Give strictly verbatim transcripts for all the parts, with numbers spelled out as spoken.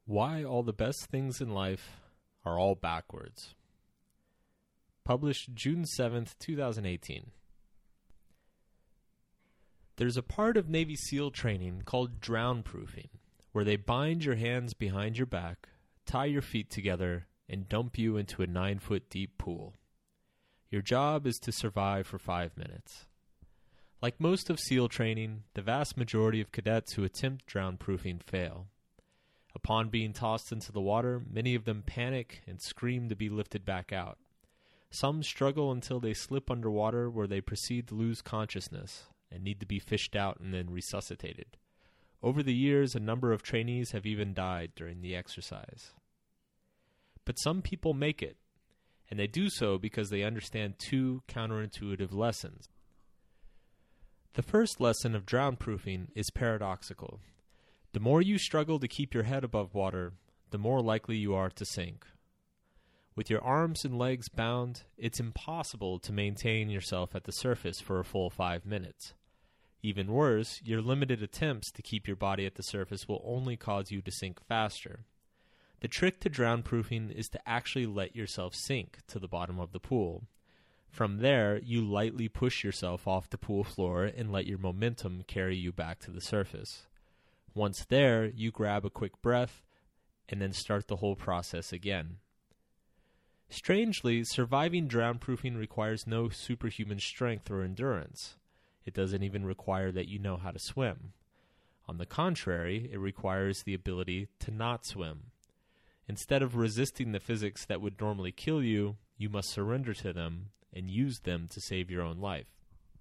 Why All the Best Things in Life Are All Backwards. Published June seventh, twenty eighteen. There's a part of Navy SEAL training called drown-proofing, where they bind your hands behind your back, tie your feet together, and dump you into a nine-foot deep pool. Your job is to survive for five minutes. Like most of SEAL training, the vast majority of cadets who attempt drown-proofing fail. Upon being tossed into the water, many of them panic and scream to be lifted back out. Some struggle until they slip underwater, where they proceed to lose consciousness and need to be fished out and then resuscitated. Over the years, a number of trainees have even died during the exercise. But some people make it, and they do so because they understand two counterintuitive lessons. The first lesson of drown-proofing is paradoxical. The more you struggle to keep your head above water, the more likely you are to sink. With your arms and legs bound, it's impossible to maintain yourself at the surface for a full five minutes. Even worse, your limited attempts to keep your body at the surface will only cause you to sink faster. The trick to drown-proofing is to actually let yourself sink to the bottom of the pool. From there, you lightly push yourself off the pool floor and let your momentum carry you back to the surface. Once there, you grab a quick breath and then start the whole process again. Strangely, surviving drown-proofing requires no superhuman strength or endurance. It doesn't even require that you know how to swim. On the contrary, it requires the ability to not swim. Instead of resisting the physics that would normally kill you, you must surrender to them and use them to save your own life.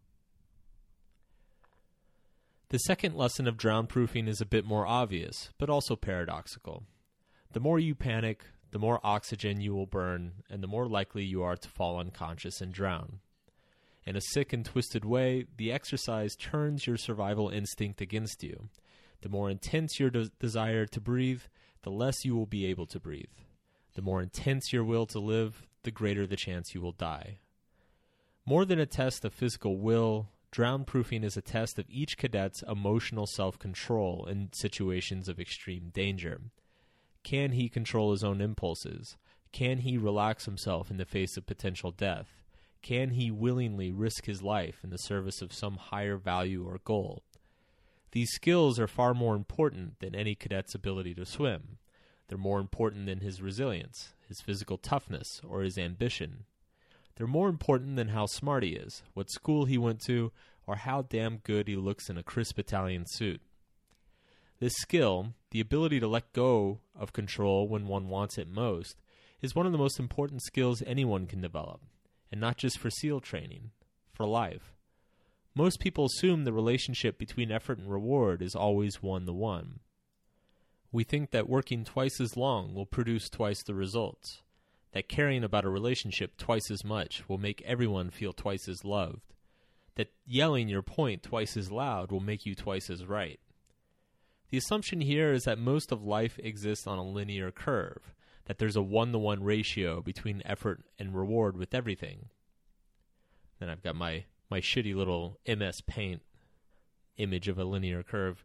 The second lesson of drown-proofing is a bit more obvious, but also paradoxical. The more you panic, the more oxygen you will burn, and the more likely you are to fall unconscious and drown. In a sick and twisted way, the exercise turns your survival instinct against you. The more intense your de- desire to breathe, the less you will be able to breathe. The more intense your will to live, the greater the chance you will die. More than a test of physical will, drown-proofing is a test of each cadet's emotional self-control in situations of extreme danger. Can he control his own impulses? Can he relax himself in the face of potential death? Can he willingly risk his life in the service of some higher value or goal? These skills are far more important than any cadet's ability to swim. They're more important than his resilience, his physical toughness, or his ambition. They're more important than how smart he is, what school he went to, or how damn good he looks in a crisp Italian suit. This skill, the ability to let go of control when one wants it most, is one of the most important skills anyone can develop, and not just for SEAL training, for life. Most people assume the relationship between effort and reward is always one-to-one. We think that working twice as long will produce twice the results. That caring about a relationship twice as much will make everyone feel twice as loved. That yelling your point twice as loud will make you twice as right. The assumption here is that most of life exists on a linear curve, that there's a one-to-one ratio between effort and reward with everything. Then I've got my, my shitty little M S Paint image of a linear curve.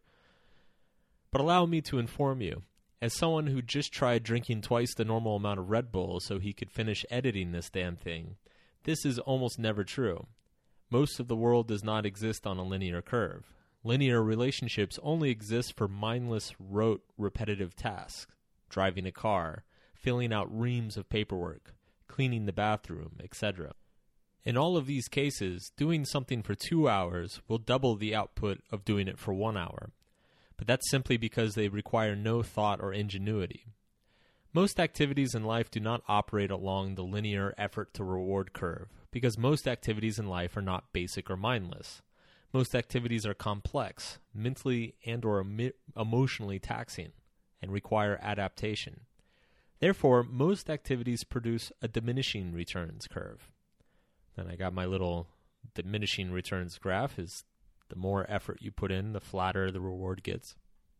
But allow me to inform you. As someone who just tried drinking twice the normal amount of Red Bull so he could finish editing this damn thing, this is almost never true. Most of the world does not exist on a linear curve. Linear relationships only exist for mindless, rote, repetitive tasks. Driving a car, filling out reams of paperwork, cleaning the bathroom, et cetera. In all of these cases, doing something for two hours will double the output of doing it for one hour. But that's simply because they require no thought or ingenuity. Most activities in life do not operate along the linear effort-to-reward curve, because most activities in life are not basic or mindless. Most activities are complex, mentally and or emo- emotionally taxing, and require adaptation. Therefore, most activities produce a diminishing returns curve. Then I got my little diminishing returns graph. Is the more effort you put in, the flatter the reward gets.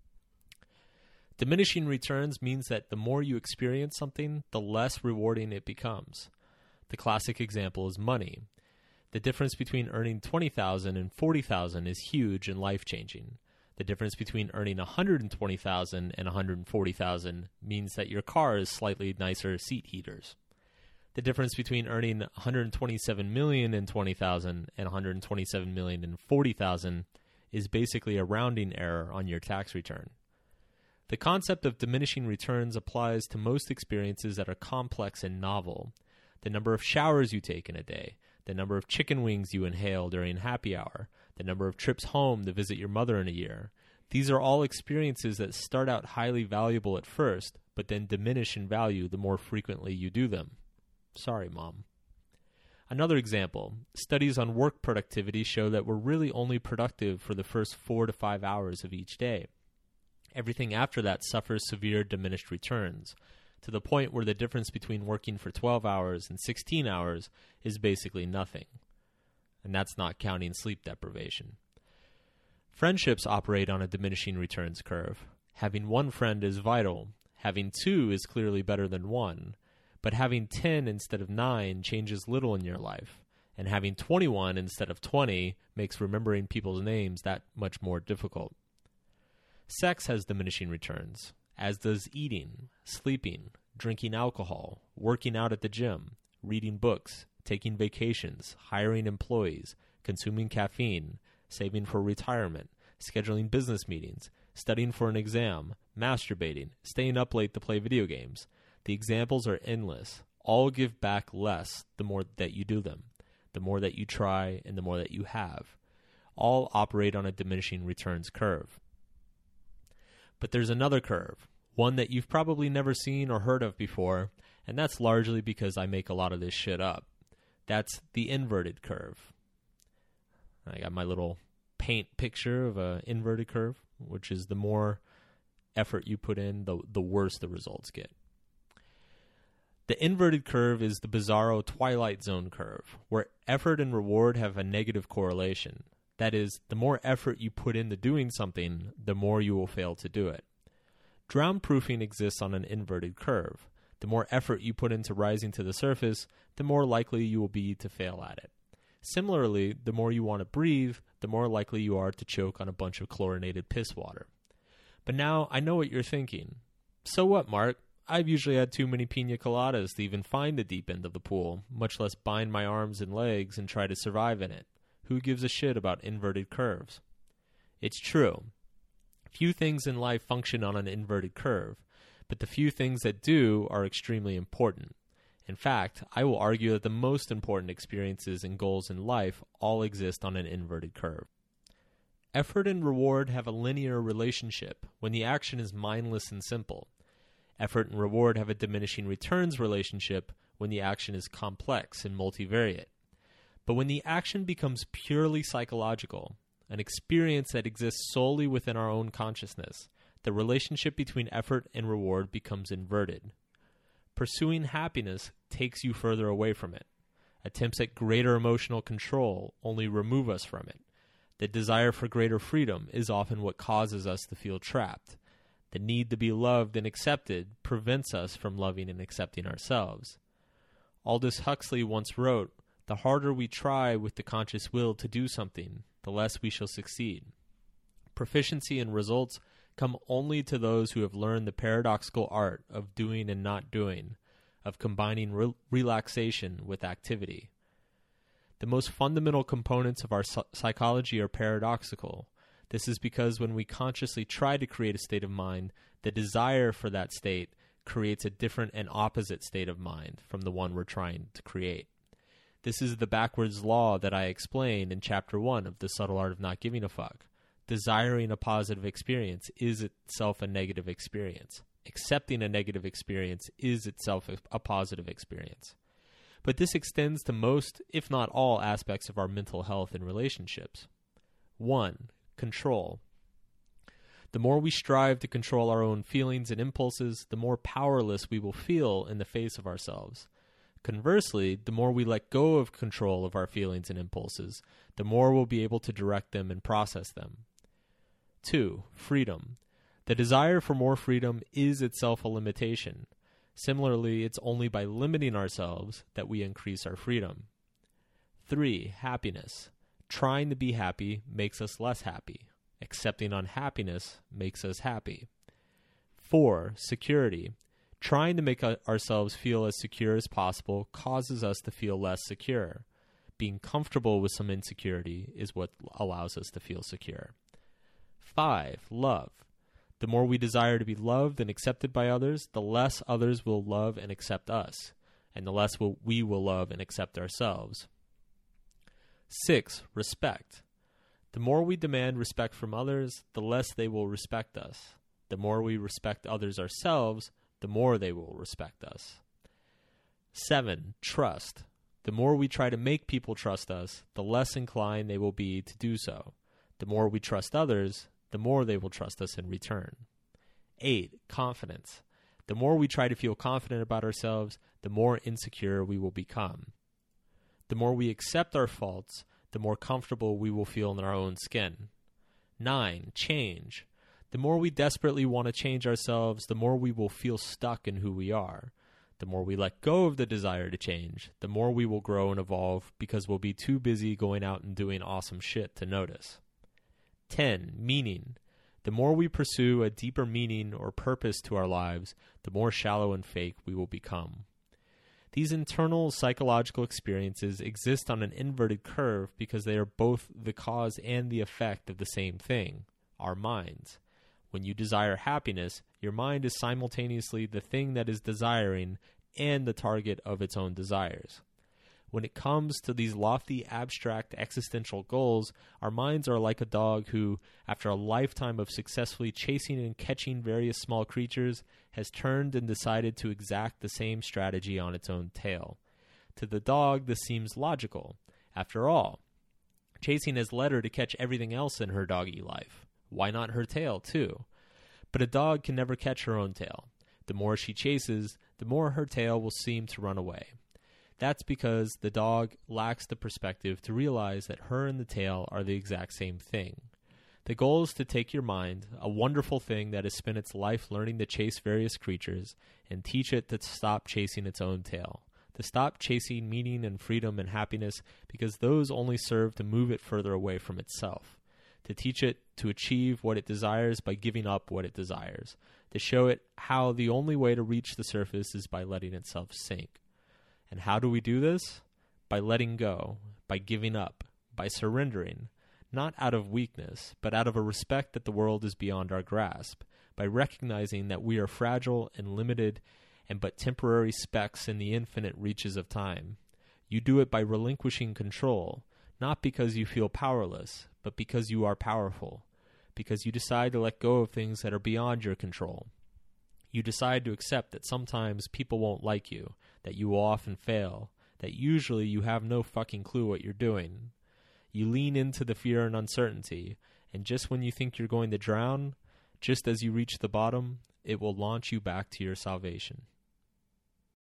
Diminishing returns means that the more you experience something, the less rewarding it becomes. The classic example is money. The difference between earning twenty thousand dollars and forty thousand dollars is huge and life-changing. The difference between earning one hundred twenty thousand dollars and one hundred forty thousand dollars means that your car is slightly nicer seat heaters. The difference between earning one hundred twenty-seven million dollars and twenty thousand dollars and one hundred twenty-seven million dollars and forty thousand dollars is basically a rounding error on your tax return. The concept of diminishing returns applies to most experiences that are complex and novel. The number of showers you take in a day, the number of chicken wings you inhale during happy hour, the number of trips home to visit your mother in a year. These are all experiences that start out highly valuable at first, but then diminish in value the more frequently you do them. Sorry, Mom. Another example, studies on work productivity show that we're really only productive for the first four to five hours of each day. Everything after that suffers severe diminished returns, to the point where the difference between working for twelve hours and sixteen hours is basically nothing. And that's not counting sleep deprivation. Friendships operate on a diminishing returns curve. Having one friend is vital. Having two is clearly better than one. But having ten instead of nine changes little in your life. And having twenty-one instead of twenty makes remembering people's names that much more difficult. Sex has diminishing returns, as does eating, sleeping, drinking alcohol, working out at the gym, reading books, taking vacations, hiring employees, consuming caffeine, saving for retirement, scheduling business meetings, studying for an exam, masturbating, staying up late to play video games. The examples are endless. All give back less the more that you do them, the more that you try, and the more that you have. All operate on a diminishing returns curve. But there's another curve, one that you've probably never seen or heard of before, and that's largely because I make a lot of this shit up. That's the inverted curve. I got my little paint picture of an inverted curve, which is the more effort you put in, the, the worse the results get. The inverted curve is the bizarro Twilight Zone curve, where effort and reward have a negative correlation. That is, the more effort you put into doing something, the more you will fail to do it. Drown-proofing exists on an inverted curve. The more effort you put into rising to the surface, the more likely you will be to fail at it. Similarly, the more you want to breathe, the more likely you are to choke on a bunch of chlorinated piss water. But now I know what you're thinking. So what, Mark? I've usually had too many pina coladas to even find the deep end of the pool, much less bind my arms and legs and try to survive in it. Who gives a shit about inverted curves? It's true. Few things in life function on an inverted curve, but the few things that do are extremely important. In fact, I will argue that the most important experiences and goals in life all exist on an inverted curve. Effort and reward have a linear relationship when the action is mindless and simple. Effort and reward have a diminishing returns relationship when the action is complex and multivariate. But when the action becomes purely psychological, an experience that exists solely within our own consciousness, the relationship between effort and reward becomes inverted. Pursuing happiness takes you further away from it. Attempts at greater emotional control only remove us from it. The desire for greater freedom is often what causes us to feel trapped. The need to be loved and accepted prevents us from loving and accepting ourselves. Aldous Huxley once wrote, "The harder we try with the conscious will to do something, the less we shall succeed." Proficiency and results come only to those who have learned the paradoxical art of doing and not doing, of combining re- relaxation with activity. The most fundamental components of our psychology are paradoxical. This is because when we consciously try to create a state of mind, the desire for that state creates a different and opposite state of mind from the one we're trying to create. This is the backwards law that I explained in Chapter one of The Subtle Art of Not Giving a Fuck. Desiring a positive experience is itself a negative experience. Accepting a negative experience is itself a positive experience. But this extends to most, if not all, aspects of our mental health and relationships. One, control. The more we strive to control our own feelings and impulses, the more powerless we will feel in the face of ourselves. Conversely, the more we let go of control of our feelings and impulses, the more we'll be able to direct them and process them. Two, freedom. The desire for more freedom is itself a limitation. Similarly, it's only by limiting ourselves that we increase our freedom. Three, happiness. Trying to be happy makes us less happy. Accepting unhappiness makes us happy. Four, security. Trying to make ourselves feel as secure as possible causes us to feel less secure. Being comfortable with some insecurity is what allows us to feel secure. Five, love. The more we desire to be loved and accepted by others, the less others will love and accept us, and the less will, we will love and accept ourselves. Six, respect. The more we demand respect from others, the less they will respect us. The more we respect others ourselves, the more they will respect us. Seven, trust. The more we try to make people trust us, the less inclined they will be to do so. The more we trust others, the more they will trust us in return. Eight, confidence. The more we try to feel confident about ourselves, the more insecure we will become. The more we accept our faults, the more comfortable we will feel in our own skin. Nine, change. The more we desperately want to change ourselves, the more we will feel stuck in who we are. The more we let go of the desire to change, the more we will grow and evolve because we'll be too busy going out and doing awesome shit to notice. Ten, meaning. The more we pursue a deeper meaning or purpose to our lives, the more shallow and fake we will become. These internal psychological experiences exist on an inverted curve because they are both the cause and the effect of the same thing, our minds. When you desire happiness, your mind is simultaneously the thing that is desiring and the target of its own desires. When it comes to these lofty, abstract, existential goals, our minds are like a dog who, after a lifetime of successfully chasing and catching various small creatures, has turned and decided to exact the same strategy on its own tail. To the dog, this seems logical. After all, chasing has led her to catch everything else in her doggy life. Why not her tail, too? But a dog can never catch her own tail. The more she chases, the more her tail will seem to run away. That's because the dog lacks the perspective to realize that her and the tail are the exact same thing. The goal is to take your mind, a wonderful thing that has spent its life learning to chase various creatures, and teach it to stop chasing its own tail, to stop chasing meaning and freedom and happiness because those only serve to move it further away from itself, to teach it to achieve what it desires by giving up what it desires, to show it how the only way to reach the surface is by letting itself sink. And how do we do this? By letting go, by giving up, by surrendering, not out of weakness, but out of a respect that the world is beyond our grasp, by recognizing that we are fragile and limited and but temporary specks in the infinite reaches of time. You do it by relinquishing control, not because you feel powerless, but because you are powerful, because you decide to let go of things that are beyond your control. You decide to accept that sometimes people won't like you, that you will often fail, that usually you have no fucking clue what you're doing. You lean into the fear and uncertainty, and just when you think you're going to drown, just as you reach the bottom, it will launch you back to your salvation.